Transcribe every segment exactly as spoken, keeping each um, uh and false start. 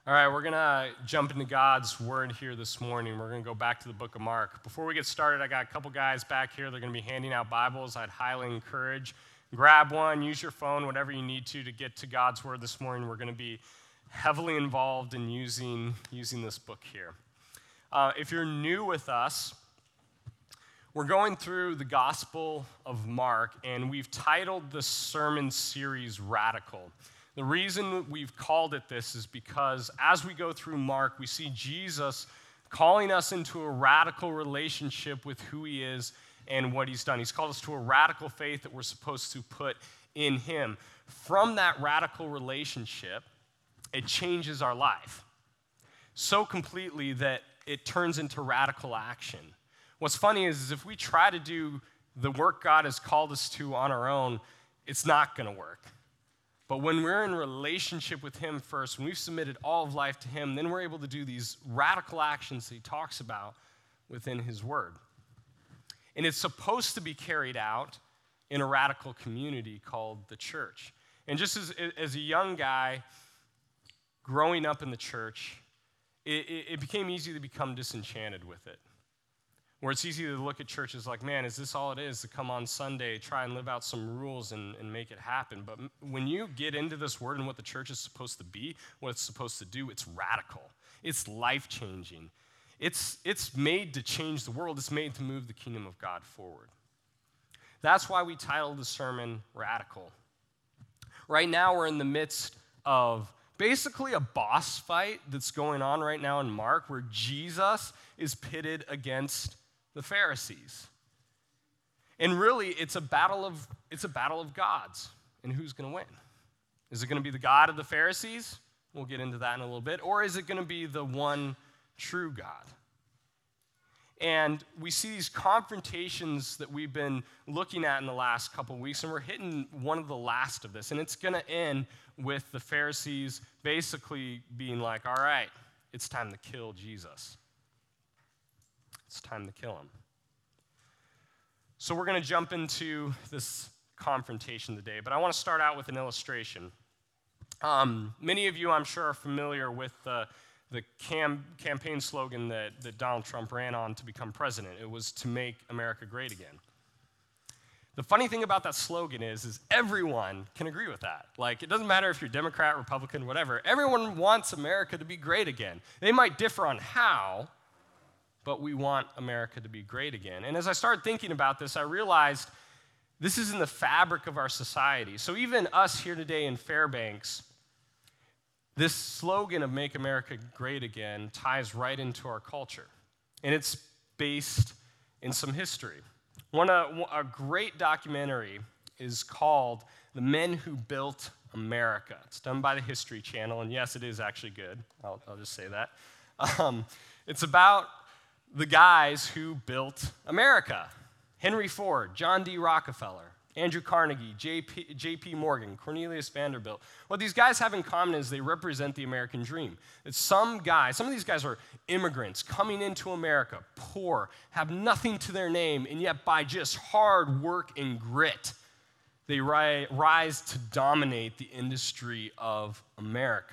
All right, we're going to jump into God's word here this morning. We're going to go back to the book of Mark. Before we get started, I got a couple guys back here. They're going to be handing out Bibles. I'd highly encourage, grab one, use your phone, whatever you need to to get to God's word this morning. We're going to be heavily involved in using, using this book here. Uh, if you're new with us, we're going through the Gospel of Mark, and we've titled the sermon series Radical. The reason we've called it this is because as we go through Mark, we see Jesus calling us into a radical relationship with who he is and what he's done. He's called us to a radical faith that we're supposed to put in him. From that radical relationship, it changes our life so completely that it turns into radical action. What's funny is, is if we try to do the work God has called us to on our own, it's not going to work. But when we're in relationship with him first, when we've submitted all of life to him, then we're able to do these radical actions that he talks about within his word. And it's supposed to be carried out in a radical community called the church. And just as, as a young guy growing up in the church, it, it became easy to become disenchanted with it. Where it's easy to look at churches like, man, is this all it is to come on Sunday, try and live out some rules and, and make it happen? But when you get into this word and what the church is supposed to be, what it's supposed to do, it's radical. It's life-changing. It's, it's made to change the world. It's made to move the kingdom of God forward. That's why we titled the sermon Radical. Right now, we're in the midst of basically a boss fight that's going on right now in Mark, where Jesus is pitted against the Pharisees. And really, it's a battle of it's a battle of gods, and who's going to win? Is it going to be the God of the Pharisees? We'll get into that in a little bit. Or is it going to be the one true God? And we see these confrontations that we've been looking at in the last couple of weeks, and we're hitting one of the last of this. And it's going to end with the Pharisees basically being like, all right, it's time to kill Jesus. It's time to kill him. So we're going to jump into this confrontation today, but I want to start out with an illustration. Um, many of you, I'm sure, are familiar with the, the cam, campaign slogan that, that Donald Trump ran on to become president. It was to make America great again. The funny thing about that slogan is, is everyone can agree with that. Like, it doesn't matter if you're Democrat, Republican, whatever. Everyone wants America to be great again. They might differ on how, but we want America to be great again. And as I started thinking about this, I realized this is in the fabric of our society. So even us here today in Fairbanks, this slogan of Make America Great Again ties right into our culture. And it's based in some history. One uh, a great documentary is called The Men Who Built America. It's done by the History Channel, and yes, it is actually good. I'll, I'll just say that. Um, it's about the guys who built America. Henry Ford, John D. Rockefeller, Andrew Carnegie, J P Morgan, Cornelius Vanderbilt. What these guys have in common is they represent the American dream. It's some guys, some of these guys are immigrants coming into America, poor, have nothing to their name, and yet by just hard work and grit, they ri- rise to dominate the industry of America.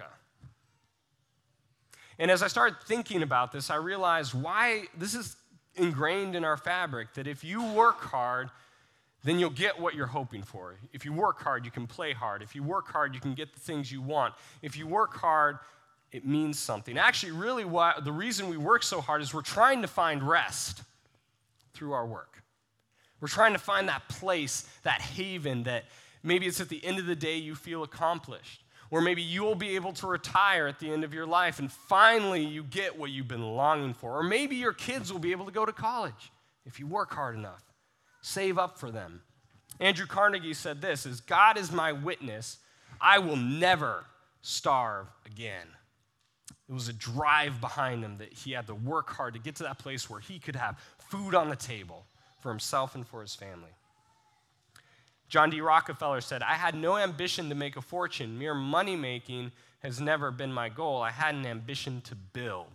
And as I started thinking about this, I realized why this is ingrained in our fabric, that if you work hard, then you'll get what you're hoping for. If you work hard, you can play hard. If you work hard, you can get the things you want. If you work hard, it means something. Actually, really, why, the reason we work so hard is we're trying to find rest through our work. We're trying to find that place, that haven that maybe it's at the end of the day you feel accomplished. Or maybe you'll be able to retire at the end of your life and finally you get what you've been longing for. Or maybe your kids will be able to go to college if you work hard enough. Save up for them. Andrew Carnegie said this, is God is my witness, I will never starve again. It was a drive behind him that he had to work hard to get to that place where he could have food on the table for himself and for his family. John D. Rockefeller said, I had no ambition to make a fortune. Mere money-making has never been my goal. I had an ambition to build.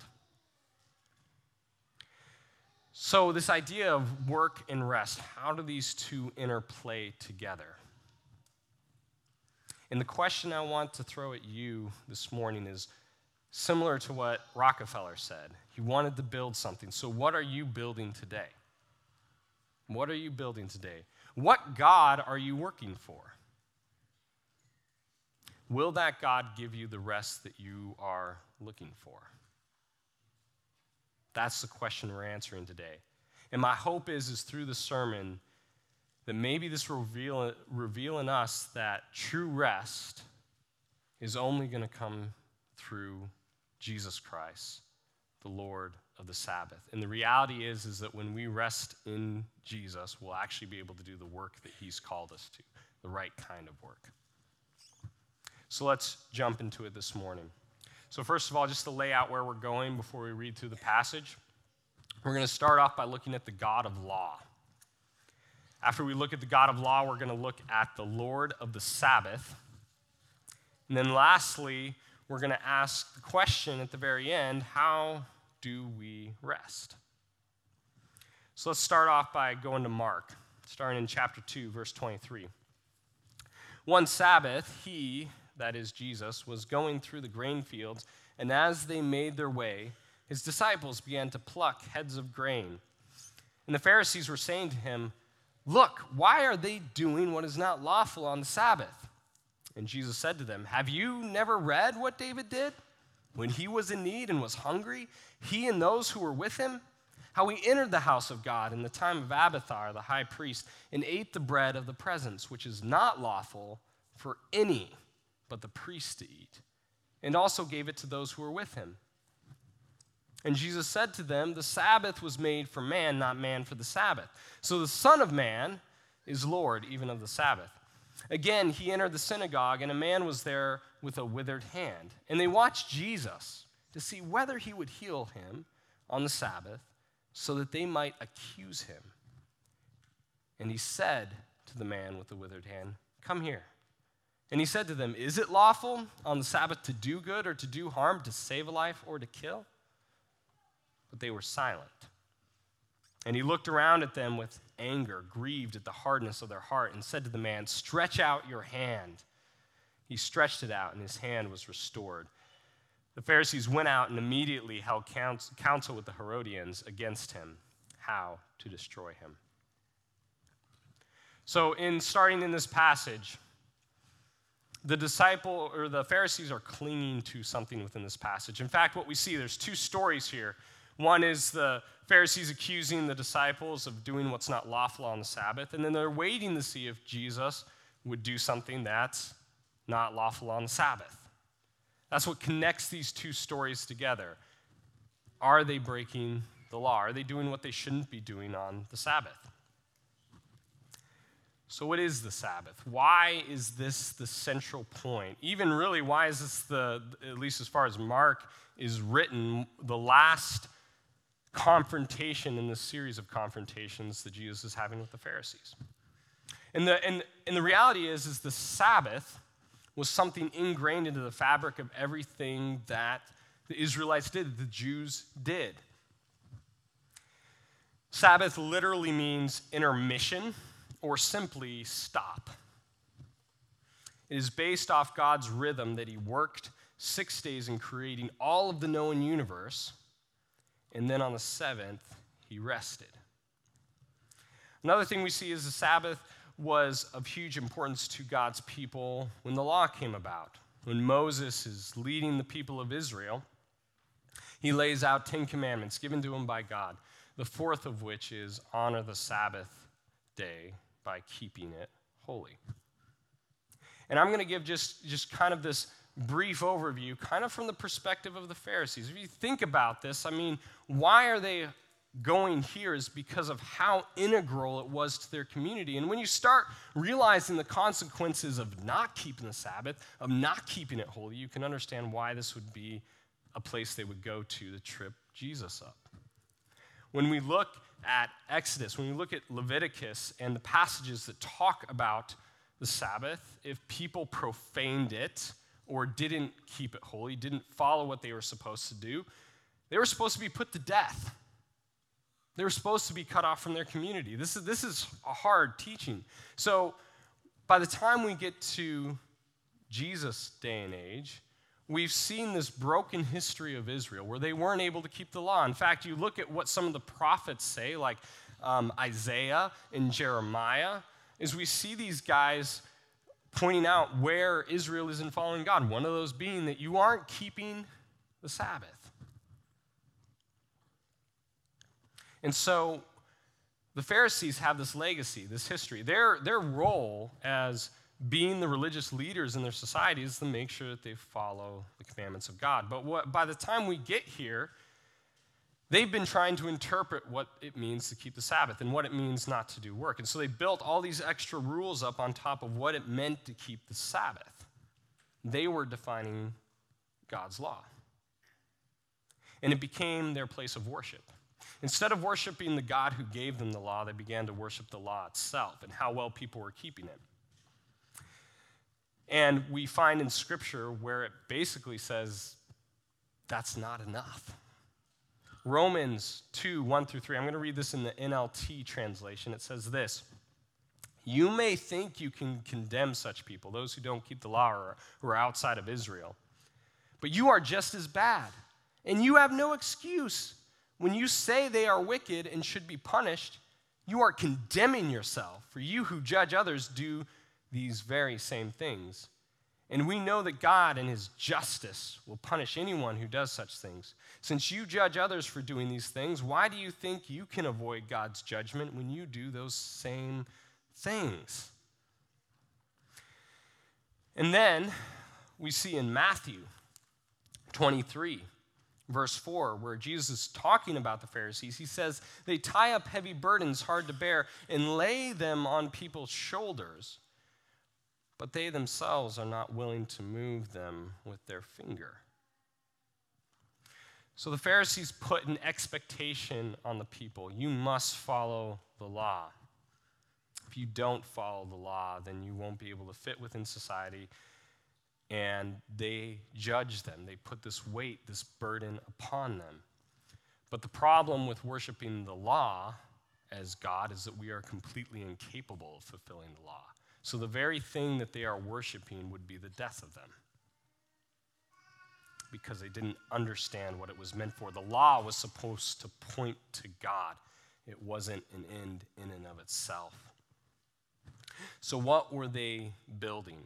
So this idea of work and rest, how do these two interplay together? And the question I want to throw at you this morning is, Similar to what Rockefeller said. He wanted to build something. So what are you building today? What are you building today? What God are you working for? Will that God give you the rest that you are looking for? That's the question we're answering today. And my hope is, is through the sermon, that maybe this will reveal, reveal in us that true rest is only going to come through Jesus Christ, the Lord of the Sabbath. And the reality is, is that when we rest in Jesus, we'll actually be able to do the work that he's called us to, the right kind of work. So let's jump into it this morning. So first of all, just to lay out where we're going before we read through the passage, we're going to start off by looking at the God of law. After we look at the God of law, we're going to look at the Lord of the Sabbath. And then lastly, we're going to ask the question at the very end, how do we rest? So let's start off by going to Mark, starting in chapter two, verse twenty-three. One Sabbath, he, that is Jesus, was going through the grain fields, and as they made their way, his disciples began to pluck heads of grain. And the Pharisees were saying to him, "Look, why are they doing what is not lawful on the Sabbath?" And Jesus said to them, "Have you never read what David did? When he was in need and was hungry, he and those who were with him, how he entered the house of God in the time of Abiathar, the high priest, and ate the bread of the presence, which is not lawful for any but the priest to eat, and also gave it to those who were with him. And Jesus said to them, the Sabbath was made for man, not man for the Sabbath. So the Son of Man is Lord even of the Sabbath. Again, he entered the synagogue, and a man was there with a withered hand. And they watched Jesus to see whether he would heal him on the Sabbath, so that they might accuse him. And he said to the man with the withered hand, "Come here." And he said to them, "Is it lawful on the Sabbath to do good or to do harm, to save a life or to kill?" But they were silent. And he looked around at them with anger, grieved at the hardness of their heart, and said to the man, "Stretch out your hand." He stretched it out, and his hand was restored. The Pharisees went out and immediately held counsel with the Herodians against him, how to destroy him. So in starting in this passage, the disciple or the Pharisees are clinging to something within this passage. In fact, what we see, there's two stories here. One is the Pharisees accusing the disciples of doing what's not lawful on the Sabbath, and then they're waiting to see if Jesus would do something that's not lawful on the Sabbath. That's what connects these two stories together. Are they breaking the law? Are they doing what they shouldn't be doing on the Sabbath? So what is the Sabbath? Why is this the central point? Even really, why is this the, at least as far as Mark is written, the last confrontation in this series of confrontations that Jesus is having with the Pharisees? And the, and, and the reality is, is the Sabbath was something ingrained into the fabric of everything that the Israelites did, the Jews did. Sabbath literally means intermission, or simply stop. It is based off God's rhythm that he worked six days in creating all of the known universe, and then on the seventh, he rested. Another thing we see is the Sabbath was of huge importance to God's people when the law came about. When Moses is leading the people of Israel, he lays out Ten Commandments given to him by God, the fourth of which is honor the Sabbath day by keeping it holy. And I'm going to give just, just kind of this brief overview, kind of from the perspective of the Pharisees. If you think about this, I mean, why are they going here is because of how integral it was to their community. And when you start realizing the consequences of not keeping the Sabbath, of not keeping it holy, you can understand why this would be a place they would go to to trip Jesus up. When we look at Exodus, when we look at Leviticus and the passages that talk about the Sabbath, if people profaned it or didn't keep it holy, didn't follow what they were supposed to do, they were supposed to be put to death. They were supposed to be cut off from their community. This is, this is a hard teaching. So by the time we get to Jesus' day and age, we've seen this broken history of Israel where they weren't able to keep the law. In fact, you look at what some of the prophets say, like um, Isaiah and Jeremiah, is we see these guys pointing out where Israel isn't following God. One of those being that you aren't keeping the Sabbath. And so the Pharisees have this legacy, this history. Their, their role as being the religious leaders in their society is to make sure that they follow the commandments of God. But what, by the time we get here, they've been trying to interpret what it means to keep the Sabbath and what it means not to do work. And so they built all these extra rules up on top of what it meant to keep the Sabbath. They were defining God's law. And it became their place of worship. Instead of worshiping the God who gave them the law, they began to worship the law itself and how well people were keeping it. And we find in Scripture where it basically says that's not enough. Romans two, one through three, I'm going to read this in the N L T translation. It says this: "You may think you can condemn such people, those who don't keep the law or who are outside of Israel, but you are just as bad, and you have no excuse. When you say they are wicked and should be punished, you are condemning yourself, for you who judge others do these very same things. And we know that God in his justice will punish anyone who does such things. Since you judge others for doing these things, why do you think you can avoid God's judgment when you do those same things?" And then we see in Matthew twenty-three, verse four, where Jesus is talking about the Pharisees, he says, "They tie up heavy burdens hard to bear and lay them on people's shoulders, but they themselves are not willing to move them with their finger." So the Pharisees put an expectation on the people. You must follow the law. If you don't follow the law, then you won't be able to fit within society. And they judge them. They put this weight, this burden upon them. But the problem with worshiping the law as God is that we are completely incapable of fulfilling the law. So the very thing that they are worshiping would be the death of them, because they didn't understand what it was meant for. The law was supposed to point to God. It wasn't an end in and of itself. So what were they building?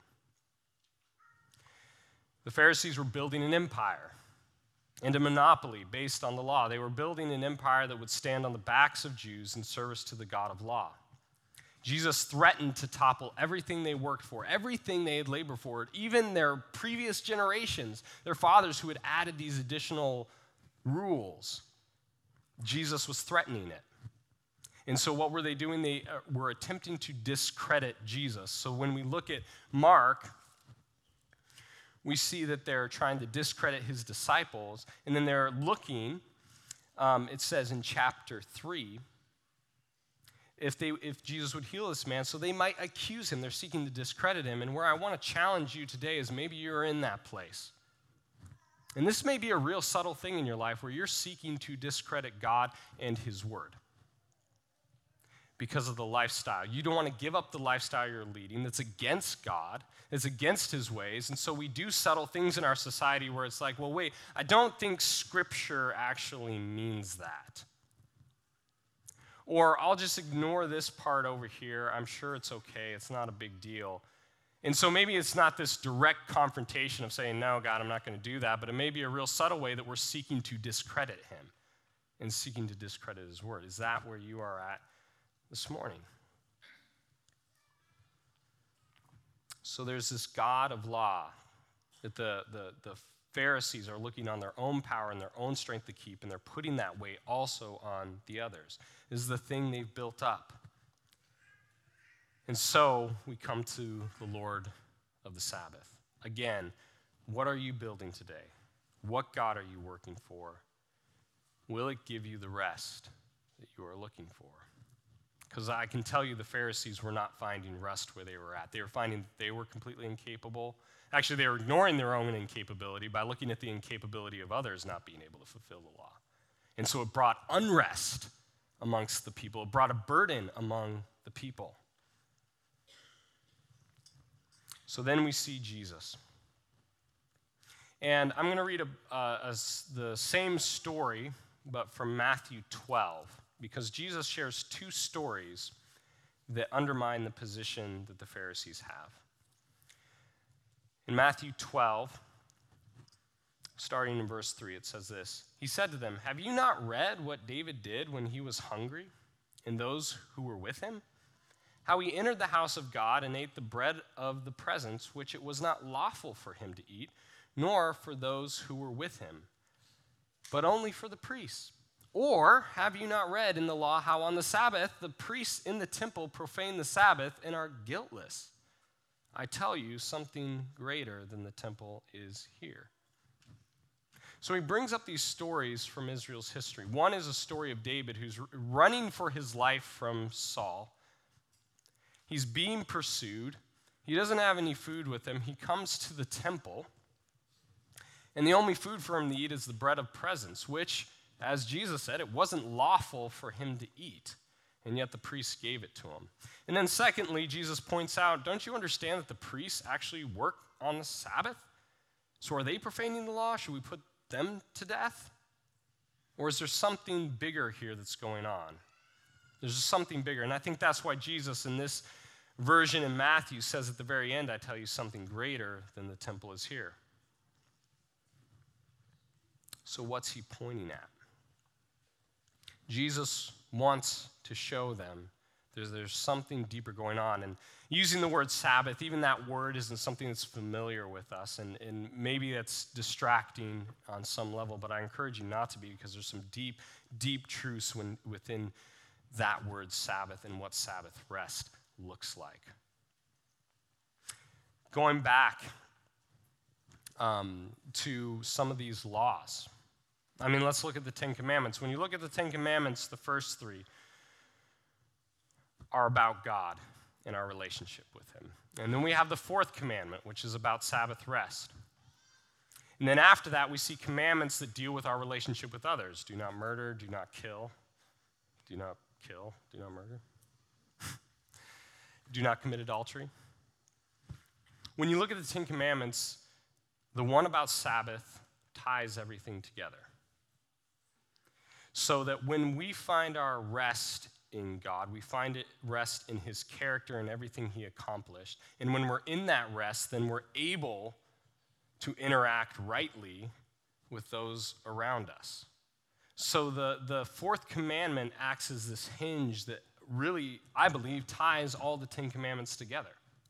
The Pharisees were building an empire and a monopoly based on the law. They were building an empire that would stand on the backs of Jews in service to the God of law. Jesus threatened to topple everything they worked for, everything they had labored for, even their previous generations, their fathers who had added these additional rules. Jesus was threatening it. And so what were they doing? They were attempting to discredit Jesus. So when we look at Mark, we see that they're trying to discredit his disciples, and then they're looking, um, it says in chapter three, if they if Jesus would heal this man, so they might accuse him. They're seeking to discredit him. And where I want to challenge you today is maybe you're in that place. And this may be a real subtle thing in your life where you're seeking to discredit God and his word because of the lifestyle. You don't want to give up the lifestyle you're leading that's against God, it's against his ways. And so we do subtle things in our society where it's like, well, wait, I don't think Scripture actually means that. Or I'll just ignore this part over here. I'm sure it's okay. It's not a big deal. And so maybe it's not this direct confrontation of saying, no, God, I'm not going to do that. But it may be a real subtle way that we're seeking to discredit him and seeking to discredit his word. Is that where you are at this morning? So there's this God of law that the, the, the Pharisees are looking on their own power and their own strength to keep, and they're putting that weight also on the others. This is the thing they've built up. And so we come to the Lord of the Sabbath. Again, what are you building today? What God are you working for? Will it give you the rest that you are looking for? Because I can tell you the Pharisees were not finding rest where they were at. They were finding they were completely incapable. Actually, they were ignoring their own incapability by looking at the incapability of others not being able to fulfill the law. And so it brought unrest amongst the people. It brought a burden among the people. So then we see Jesus. And I'm going to read a, uh, a, the same story, but from Matthew twelve, because Jesus shares two stories that undermine the position that the Pharisees have. In Matthew twelve, starting in verse three, it says this. He said to them, "Have you not read what David did when he was hungry, and those who were with him? How he entered the house of God and ate the bread of the presence, which it was not lawful for him to eat, nor for those who were with him, but only for the priests. Or have you not read in the law how on the Sabbath the priests in the temple profane the Sabbath and are guiltless? I tell you, something greater than the temple is here." So he brings up these stories from Israel's history. One is a story of David who's running for his life from Saul. He's being pursued. He doesn't have any food with him. He comes to the temple, and the only food for him to eat is the bread of presence, which, as Jesus said, it wasn't lawful for him to eat, and yet the priests gave it to him. And then secondly, Jesus points out, don't you understand that the priests actually work on the Sabbath? So are they profaning the law? Should we put them to death? Or is there something bigger here that's going on? There's just something bigger, and I think that's why Jesus in this version in Matthew says at the very end, I tell you something greater than the temple is here. So what's he pointing at? Jesus wants to show them there's, there's something deeper going on. And using the word Sabbath, even that word isn't something that's familiar with us. And, and maybe that's distracting on some level, but I encourage you not to be, because there's some deep, deep truths when, within that word Sabbath and what Sabbath rest looks like. Going back um, to some of these laws. I mean, let's look at the Ten Commandments. When you look at the Ten Commandments, the first three are about God and our relationship with him. And then we have the fourth commandment, which is about Sabbath rest. And then after that, we see commandments that deal with our relationship with others. Do not murder, do not kill, do not kill, do not murder. Do not commit adultery. When you look at the Ten Commandments, the one about Sabbath ties everything together. So that when we find our rest in God, we find it rest in his character and everything he accomplished. And when we're in that rest, then we're able to interact rightly with those around us. So the, the fourth commandment acts as this hinge that really, I believe, ties all the Ten Commandments together.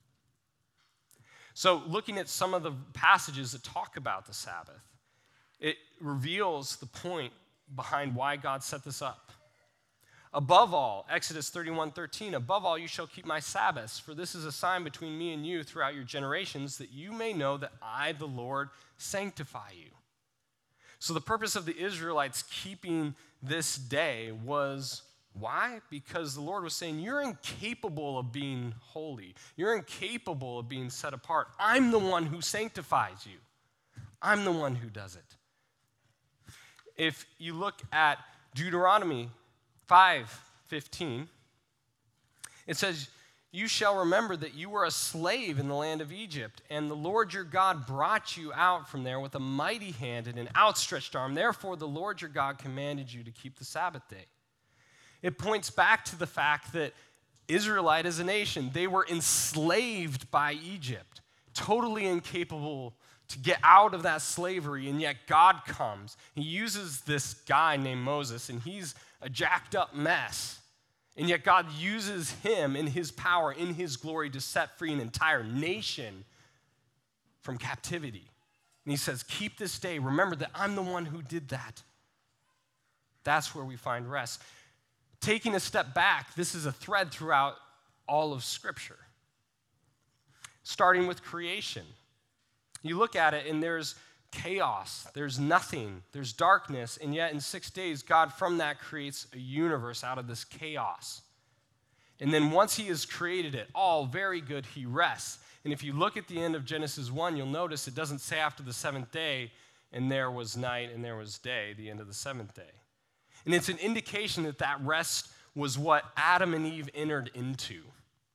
So looking at some of the passages that talk about the Sabbath, it reveals the point behind why God set this up. Above all, Exodus thirty-one thirteen, above all you shall keep my Sabbaths, for this is a sign between me and you throughout your generations, that you may know that I, the Lord, sanctify you. So the purpose of the Israelites keeping this day was, why? Because the Lord was saying, you're incapable of being holy. You're incapable of being set apart. I'm the one who sanctifies you. I'm the one who does it. If you look at Deuteronomy five fifteen, it says, you shall remember that you were a slave in the land of Egypt, and the Lord your God brought you out from there with a mighty hand and an outstretched arm. Therefore, the Lord your God commanded you to keep the Sabbath day. It points back to the fact that Israelite as a nation, they were enslaved by Egypt, totally incapable to get out of that slavery, and yet God comes. He uses this guy named Moses, and he's a jacked up mess. And yet God uses him in his power, in his glory, to set free an entire nation from captivity. And he says, keep this day. Remember that I'm the one who did that. That's where we find rest. Taking a step back, this is a thread throughout all of Scripture. Starting with creation. You look at it and there's chaos, there's nothing, there's darkness, and yet in six days, God from that creates a universe out of this chaos. And then once he has created it all very good, he rests. And if you look at the end of Genesis one, you'll notice it doesn't say after the seventh day, and there was night and there was day, the end of the seventh day. And it's an indication that that rest was what Adam and Eve entered into.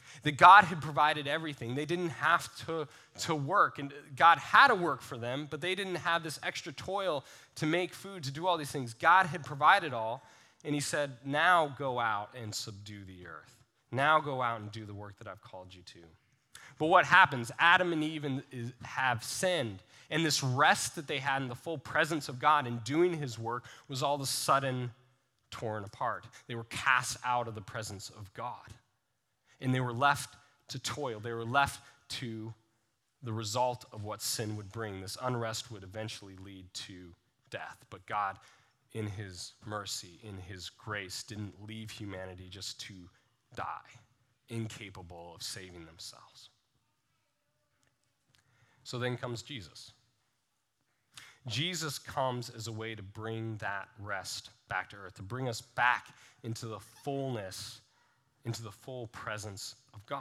That God had provided everything. They didn't have to, to work. And God had to work for them, but they didn't have this extra toil to make food, to do all these things. God had provided all, and he said, now go out and subdue the earth. Now go out and do the work that I've called you to. But what happens? Adam and Eve have sinned, and this rest that they had in the full presence of God in doing his work was all of a sudden torn apart. They were cast out of the presence of God. And they were left to toil. They were left to the result of what sin would bring. This unrest would eventually lead to death. But God, in his mercy, in his grace, didn't leave humanity just to die, incapable of saving themselves. So then comes Jesus. Jesus comes as a way to bring that rest back to earth, to bring us back into the fullness, into the full presence of God.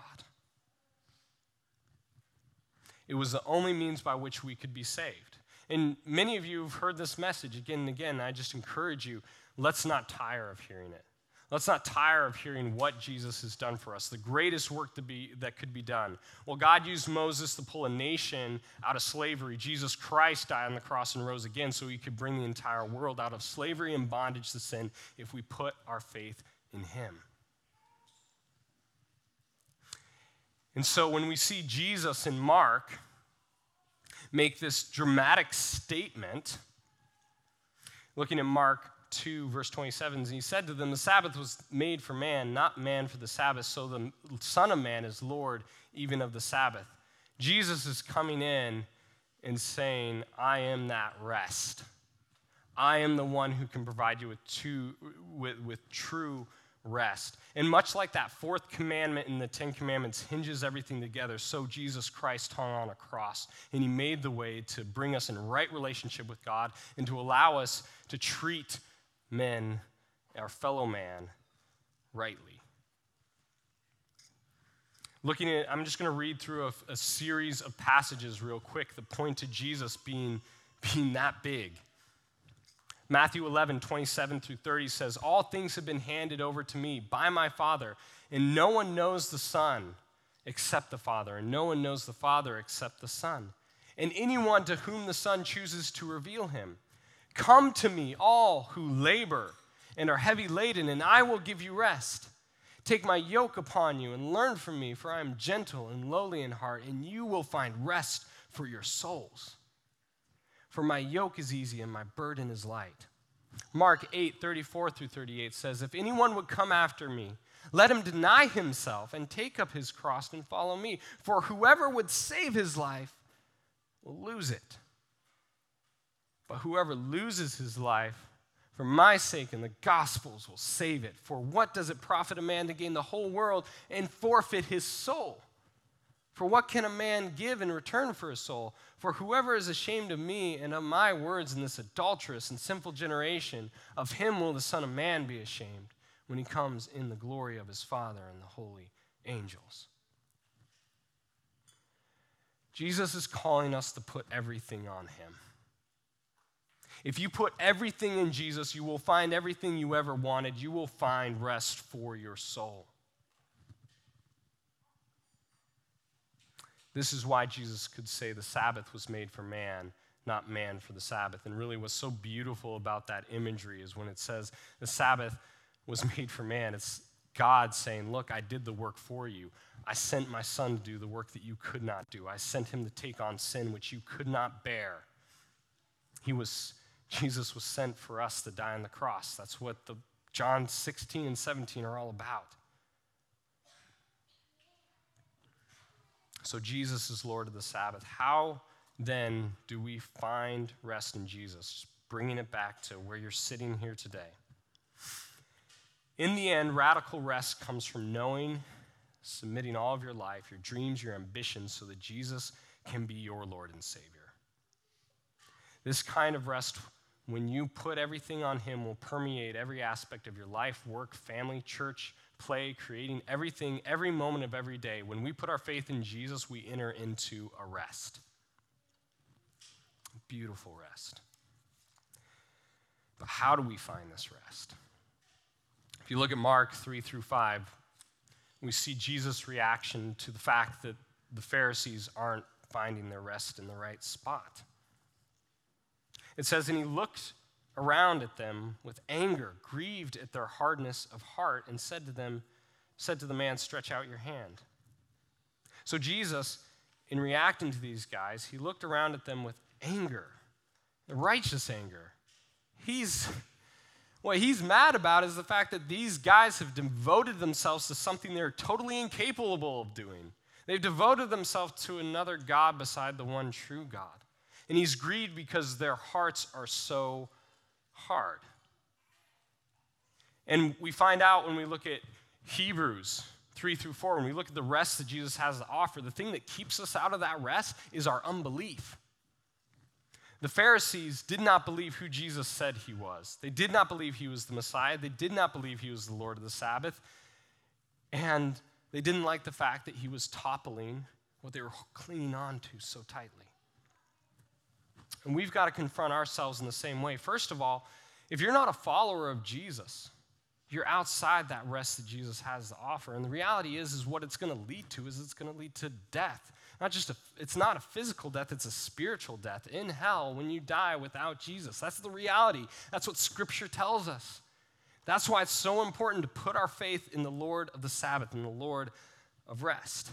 It was the only means by which we could be saved. And many of you have heard this message again and again. And I just encourage you, let's not tire of hearing it. Let's not tire of hearing what Jesus has done for us, the greatest work to be, that could be done. Well, God used Moses to pull a nation out of slavery. Jesus Christ died on the cross and rose again so he could bring the entire world out of slavery and bondage to sin if we put our faith in him. And so when we see Jesus in Mark make this dramatic statement, looking at Mark two, verse twenty-seven, and he said to them, the Sabbath was made for man, not man for the Sabbath, so the Son of Man is Lord even of the Sabbath. Jesus is coming in and saying, I am that rest. I am the one who can provide you with, two, with, with true rest. And much like that fourth commandment in the Ten Commandments hinges everything together, so Jesus Christ hung on a cross, and he made the way to bring us in right relationship with God and to allow us to treat men, our fellow man, rightly. Looking at, I'm just going to read through a, a series of passages real quick that point to Jesus being, being that big. Matthew eleven, twenty-seven through thirty says, all things have been handed over to me by my Father, and no one knows the Son except the Father, and no one knows the Father except the Son, and anyone to whom the Son chooses to reveal him. Come to me, all who labor and are heavy laden, and I will give you rest. Take my yoke upon you and learn from me, for I am gentle and lowly in heart, and you will find rest for your souls. For my yoke is easy and my burden is light. Mark eight, thirty-four through thirty-eight says, if anyone would come after me, let him deny himself and take up his cross and follow me. For whoever would save his life will lose it. But whoever loses his life for my sake and the gospel's will save it. For what does it profit a man to gain the whole world and forfeit his soul? For what can a man give in return for his soul? For whoever is ashamed of me and of my words in this adulterous and sinful generation, of him will the Son of Man be ashamed when he comes in the glory of his Father and the holy angels. Jesus is calling us to put everything on him. If you put everything in Jesus, you will find everything you ever wanted. You will find rest for your soul. This is why Jesus could say the Sabbath was made for man, not man for the Sabbath. And really what's so beautiful about that imagery is when it says the Sabbath was made for man, it's God saying, look, I did the work for you. I sent my son to do the work that you could not do. I sent him to take on sin which you could not bear. He was, Jesus was sent for us to die on the cross. That's what the John sixteen and seventeen are all about. So Jesus is Lord of the Sabbath. How then do we find rest in Jesus? Bringing it back to where you're sitting here today. In the end, radical rest comes from knowing, submitting all of your life, your dreams, your ambitions, so that Jesus can be your Lord and Savior. This kind of rest, when you put everything on him, will permeate every aspect of your life, work, family, church, play, creating everything, every moment of every day. When we put our faith in Jesus, we enter into a rest. Beautiful rest. But how do we find this rest? If you look at Mark three through five, we see Jesus' reaction to the fact that the Pharisees aren't finding their rest in the right spot. It says, and he looked around at them with anger, grieved at their hardness of heart, and said to them, said to the man, stretch out your hand. So Jesus, in reacting to these guys, he looked around at them with anger, righteous anger. He's, what he's mad about is the fact that these guys have devoted themselves to something they're totally incapable of doing. They've devoted themselves to another God beside the one true God. And he's grieved because their hearts are so hard. And we find out when we look at Hebrews three through four, when we look at the rest that Jesus has to offer, the thing that keeps us out of that rest is our unbelief. The Pharisees did not believe who Jesus said he was. They did not believe he was the Messiah. They did not believe he was the Lord of the Sabbath. And they didn't like the fact that he was toppling what they were clinging on to so tightly. And we've got to confront ourselves in the same way. First of all, if you're not a follower of Jesus, you're outside that rest that Jesus has to offer. And the reality is, is what it's going to lead to is it's going to lead to death. Not just a, it's not a physical death, it's a spiritual death in hell when you die without Jesus. That's the reality. That's what Scripture tells us. That's why it's so important to put our faith in the Lord of the Sabbath and the Lord of rest.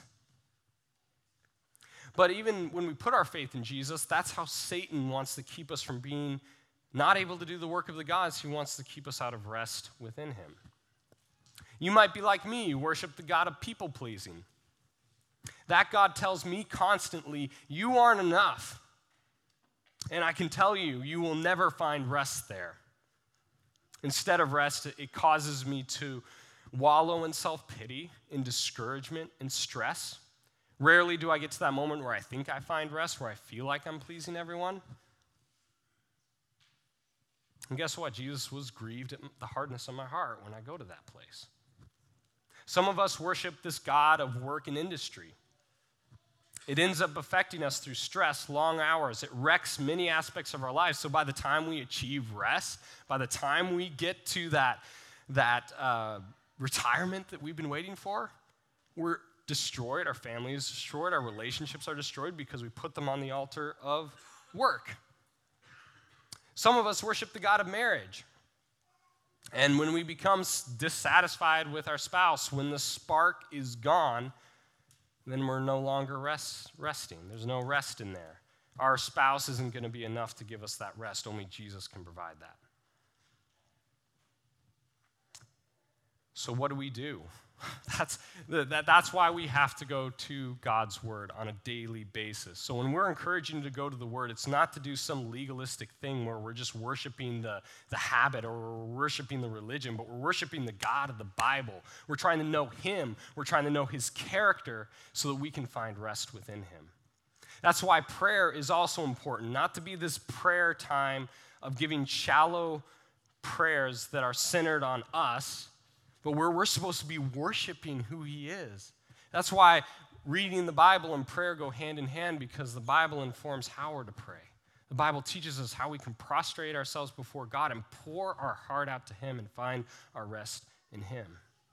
But even when we put our faith in Jesus, that's how Satan wants to keep us from being not able to do the work of the gods. He wants to keep us out of rest within him. You might be like me, you worship the God of people-pleasing. That God tells me constantly, you aren't enough. And I can tell you, you will never find rest there. Instead of rest, it causes me to wallow in self-pity, in discouragement, in stress. Rarely do I get to that moment where I think I find rest, where I feel like I'm pleasing everyone. And guess what? Jesus was grieved at the hardness of my heart when I go to that place. Some of us worship this God of work and industry. It ends up affecting us through stress, long hours. It wrecks many aspects of our lives. So by the time we achieve rest, by the time we get to that, that uh, retirement that we've been waiting for, we're destroyed. Our family is destroyed. Our relationships are destroyed because we put them on the altar of work. Some of us worship the God of marriage. And when we become dissatisfied with our spouse, when the spark is gone, then we're no longer rest, resting. There's no rest in there. Our spouse isn't going to be enough to give us that rest. Only Jesus can provide that. So what do we do? That's, that, that's why we have to go to God's Word on a daily basis. So when we're encouraging you to go to the Word, it's not to do some legalistic thing where we're just worshiping the, the habit or we're worshiping the religion, but we're worshiping the God of the Bible. We're trying to know Him. We're trying to know His character so that we can find rest within Him. That's why prayer is also important, not to be this prayer time of giving shallow prayers that are centered on us, but where we're supposed to be worshiping who He is. That's why reading the Bible and prayer go hand in hand, because the Bible informs how we're to pray. The Bible teaches us how we can prostrate ourselves before God and pour our heart out to Him and find our rest in Him.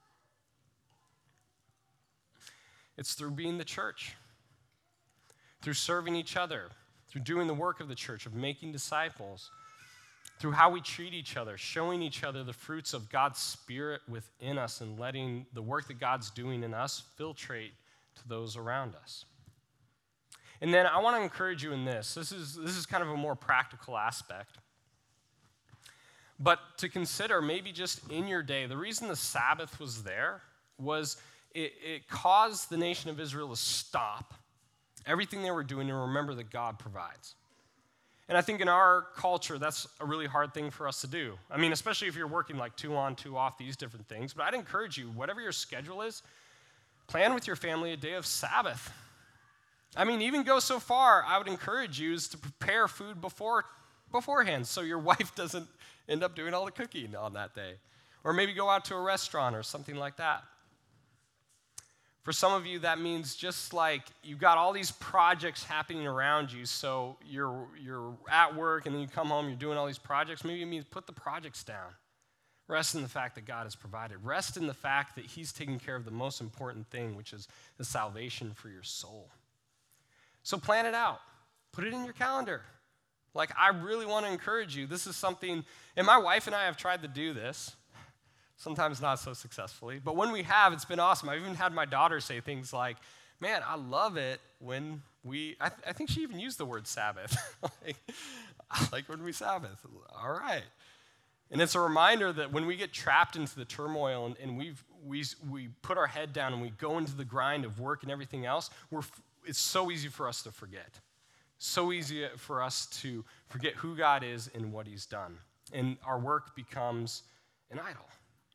It's through being the church, through serving each other, through doing the work of the church, of making disciples, through how we treat each other, showing each other the fruits of God's Spirit within us and letting the work that God's doing in us filtrate to those around us. And then I want to encourage you in this. This is, this is kind of a more practical aspect. But to consider maybe just in your day, the reason the Sabbath was there was it, it caused the nation of Israel to stop everything they were doing and remember that God provides. And I think in our culture, that's a really hard thing for us to do. I mean, especially if you're working like two on, two off, these different things. But I'd encourage you, whatever your schedule is, plan with your family a day of Sabbath. I mean, even go so far, I would encourage you is to prepare food before, beforehand so your wife doesn't end up doing all the cooking on that day. Or maybe go out to a restaurant or something like that. For some of you, that means just like you've got all these projects happening around you, so you're, you're at work and then you come home, you're doing all these projects. Maybe it means put the projects down. Rest in the fact that God has provided. Rest in the fact that he's taking care of the most important thing, which is the salvation for your soul. So plan it out. Put it in your calendar. Like, I really want to encourage you. This is something, and my wife and I have tried to do this, sometimes not so successfully, but when we have, it's been awesome. I've even had my daughter say things like, man, I love it when we, I, th- I think she even used the word Sabbath. like, I like when we Sabbath. All right. And it's a reminder that when we get trapped into the turmoil and, and we've, we we put our head down and we go into the grind of work and everything else, we're, it's so easy for us to forget. So easy for us to forget who God is and what he's done. And our work becomes an idol.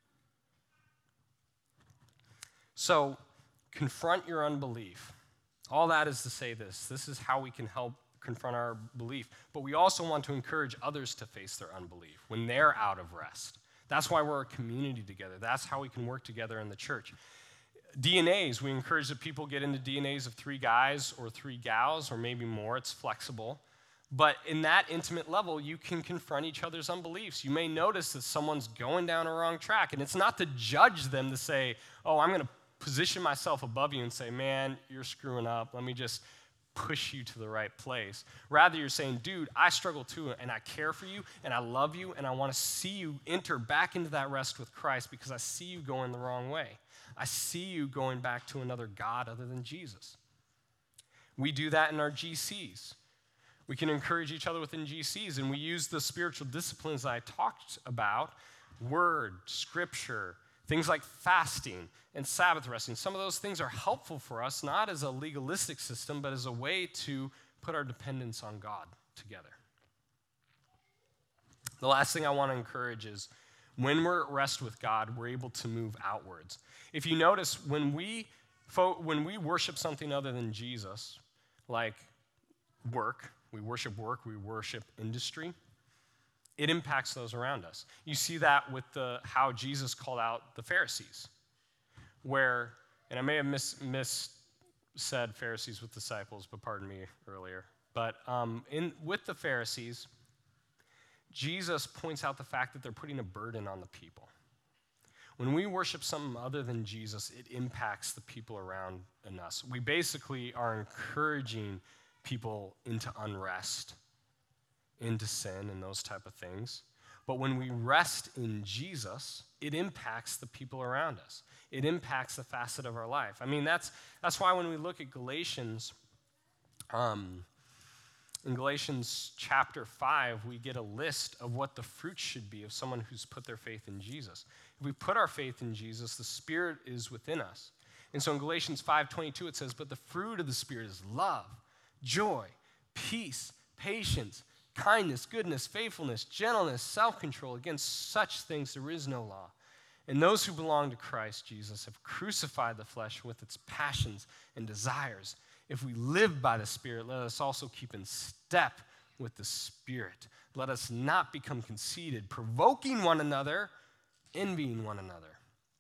So confront your unbelief. All that is to say this. This is how we can help confront our belief. But we also want to encourage others to face their unbelief when they're out of rest. That's why we're a community together. That's how we can work together in the church. D N As, we encourage that people get into D N As of three guys or three gals or maybe more. It's flexible. But in that intimate level, you can confront each other's unbeliefs. You may notice that someone's going down a wrong track, and it's not to judge them to say, oh, I'm going to position myself above you and say, man, you're screwing up. Let me just push you to the right place. Rather, you're saying, dude, I struggle too, and I care for you, and I love you, and I want to see you enter back into that rest with Christ because I see you going the wrong way. I see you going back to another God other than Jesus. We do that in our G Cs. We can encourage each other within G Cs, and we use the spiritual disciplines I talked about, word, scripture, things like fasting and Sabbath resting. Some of those things are helpful for us, not as a legalistic system, but as a way to put our dependence on God together. The last thing I want to encourage is when we're at rest with God, we're able to move outwards. If you notice, when we when we worship something other than Jesus, like work, we worship work, we worship industry, it impacts those around us. You see that with the how Jesus called out the Pharisees, where, and I may have mis, mis said Pharisees with disciples, but pardon me earlier, but um, in with the Pharisees, Jesus points out the fact that they're putting a burden on the people. When we worship something other than Jesus, it impacts the people around us. We basically are encouraging people into unrest, into sin and those type of things. But when we rest in Jesus, it impacts the people around us. It impacts the facet of our life. I mean, that's that's why when we look at Galatians, um, in Galatians chapter five, we get a list of what the fruit should be of someone who's put their faith in Jesus. If we put our faith in Jesus, the Spirit is within us. And so in Galatians five twenty-two, it says, but the fruit of the Spirit is love, joy, peace, patience, kindness, goodness, faithfulness, gentleness, self-control. Against such things there is no law. And those who belong to Christ Jesus have crucified the flesh with its passions and desires. If we live by the Spirit, let us also keep in step with the Spirit. Let us not become conceited, provoking one another, envying one another.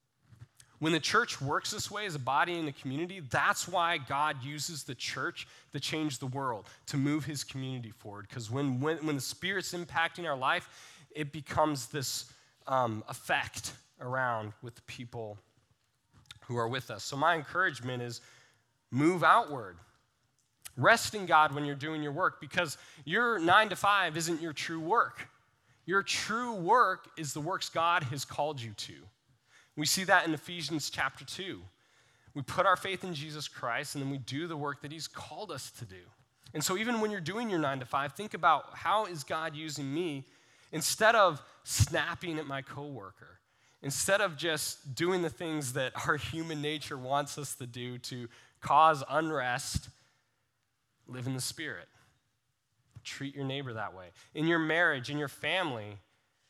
When the church works this way as a body in a community, that's why God uses the church to change the world, to move his community forward. Because when, when, when the Spirit's impacting our life, it becomes this um, effect around with the people who are with us. So my encouragement is move outward. Rest in God when you're doing your work, because your nine to five isn't your true work. Your true work is the works God has called you to. We see that in Ephesians chapter two. We put our faith in Jesus Christ, and then we do the work that he's called us to do. And so even when you're doing your nine to five, think about, how is God using me instead of snapping at my coworker, instead of just doing the things that our human nature wants us to do to cause unrest. Live in the Spirit. Treat your neighbor that way. In your marriage, in your family,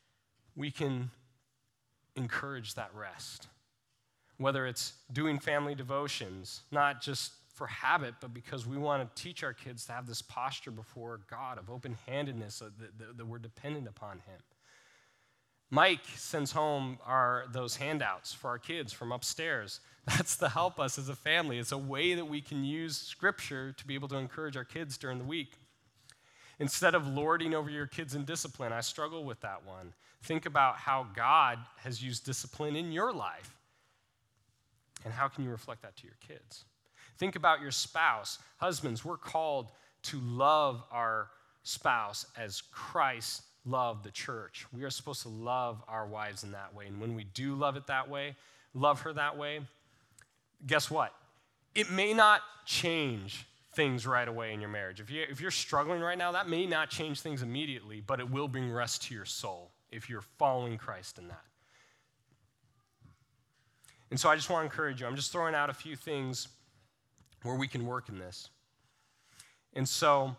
we can encourage that rest. Whether it's doing family devotions, not just for habit, but because we want to teach our kids to have this posture before God of open-handedness, that, that, that we're dependent upon him. Mike sends home our those handouts for our kids from upstairs. That's to help us as a family. It's a way that we can use Scripture to be able to encourage our kids during the week. Instead of lording over your kids in discipline, I struggle with that one. Think about how God has used discipline in your life. And how can you reflect that to your kids? Think about your spouse. Husbands, we're called to love our spouse as Christ loved the church. We are supposed to love our wives in that way. And when we do love it that way, love her that way, guess what? It may not change things right away in your marriage. If, you, if you're struggling right now, that may not change things immediately, but it will bring rest to your soul if you're following Christ in that. And so I just want to encourage you. I'm just throwing out a few things where we can work in this. And so,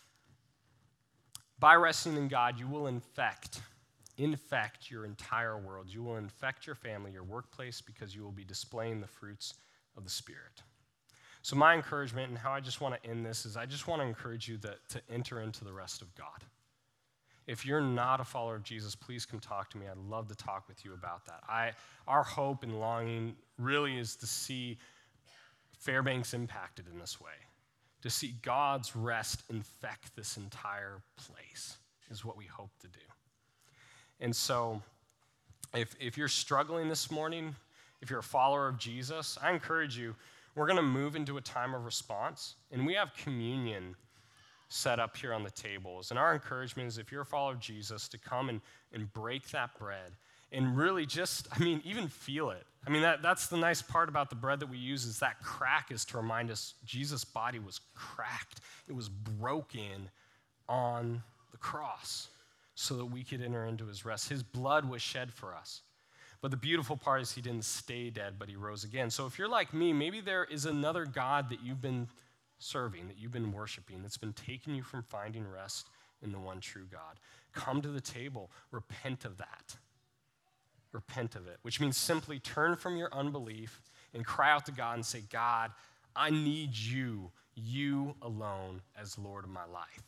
by resting in God, you will infect, infect your entire world. You will infect your family, your workplace, because you will be displaying the fruits of the Spirit. So my encouragement, and how I just want to end this, is I just want to encourage you that, to enter into the rest of God. If you're not a follower of Jesus, please come talk to me. I'd love to talk with you about that. I, our hope and longing really is to see Fairbanks impacted in this way, to see God's rest infect this entire place is what we hope to do. And so if, if you're struggling this morning, if you're a follower of Jesus, I encourage you, we're going to move into a time of response, and we have communion set up here on the tables. And our encouragement is, if you're a follower of Jesus, to come and, and break that bread and really just, I mean, even feel it. I mean, that, that's the nice part about the bread that we use, is that crack is to remind us Jesus' body was cracked. It was broken on the cross so that we could enter into his rest. His blood was shed for us. But the beautiful part is he didn't stay dead, but he rose again. So if you're like me, maybe there is another God that you've been serving, that you've been worshiping, that's been taking you from finding rest in the one true God. Come to the table. Repent of that. Repent of it, which means simply turn from your unbelief and cry out to God and say, God, I need you, you alone, as Lord of my life.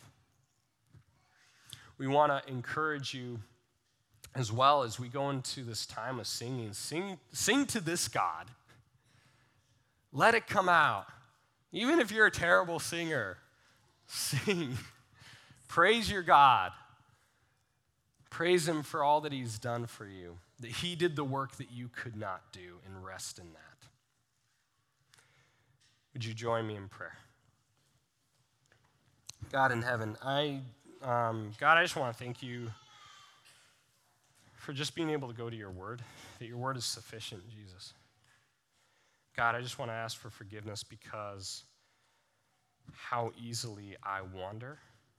We want to encourage you, as well as we go into this time of singing, sing, sing to this God. Let it come out. Even if you're a terrible singer, sing. Praise your God. Praise him for all that he's done for you, that he did the work that you could not do, and rest in that. Would you join me in prayer? God in heaven, I, um, God, I just want to thank you for just being able to go to your word, that your word is sufficient, Jesus. God, I just want to ask for forgiveness because how easily I wander.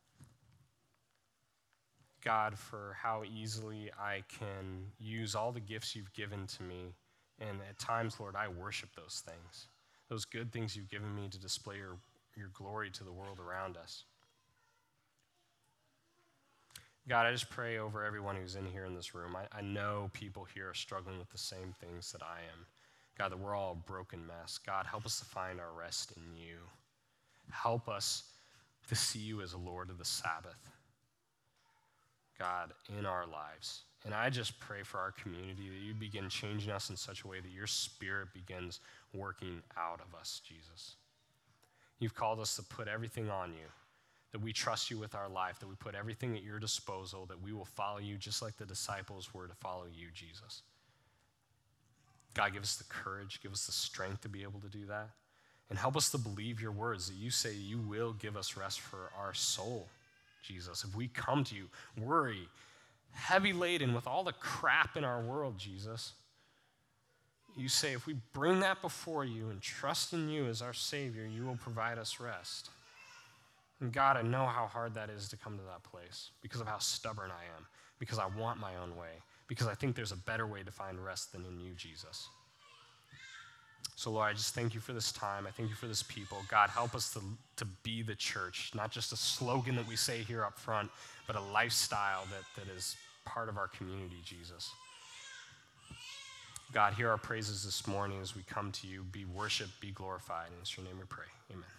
God, for how easily I can use all the gifts you've given to me. And at times, Lord, I worship those things, those good things you've given me to display your, your glory to the world around us. God, I just pray over everyone who's in here in this room. I, I know people here are struggling with the same things that I am. God, that we're all a broken mess. God, help us to find our rest in you. Help us to see you as a Lord of the Sabbath, God, in our lives. And I just pray for our community that you begin changing us in such a way that your Spirit begins working out of us, Jesus. You've called us to put everything on you, that we trust you with our life, that we put everything at your disposal, that we will follow you just like the disciples were to follow you, Jesus. God, give us the courage, give us the strength to be able to do that, and help us to believe your words, that you say you will give us rest for our soul, Jesus. If we come to you, worry, heavy laden with all the crap in our world, Jesus, you say if we bring that before you and trust in you as our Savior, you will provide us rest. And God, I know how hard that is to come to that place because of how stubborn I am, because I want my own way, because I think there's a better way to find rest than in you, Jesus. So, Lord, I just thank you for this time. I thank you for this people. God, help us to, to be the church, not just a slogan that we say here up front, but a lifestyle that, that is part of our community, Jesus. God, hear our praises this morning as we come to you. Be worshiped, be glorified. In your name we pray. Amen.